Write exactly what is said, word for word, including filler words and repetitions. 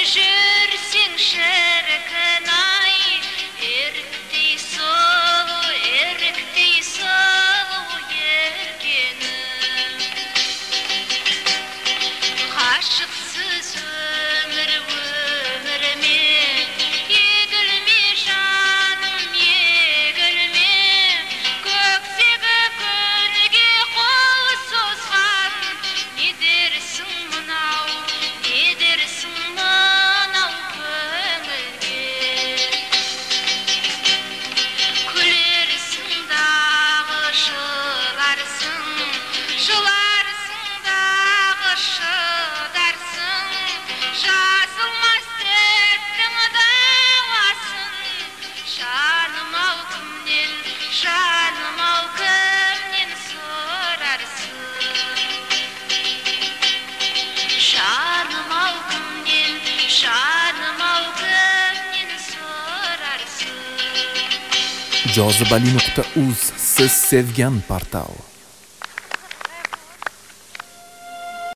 жүрсең шіркін ай, еріктей сұлу, еріктей сұлу еркенім. Қашықсыз өмір өміріме, егілме жаным, егілме. Көктегі күнге қол созған, не дерсің мынау, не дерсің мынау көңілге. Күлерсің дағы жыларсың, жыларсың дағы шыдарсың. Жазылмас дерттің дауасын, жаным-ау кімнен, жаным-ау кімнен сұрарсың. Жаным-ау кімнен, жаным-ау кімнен сұрарсың. jozibali nuqta uz siz sevgan portal.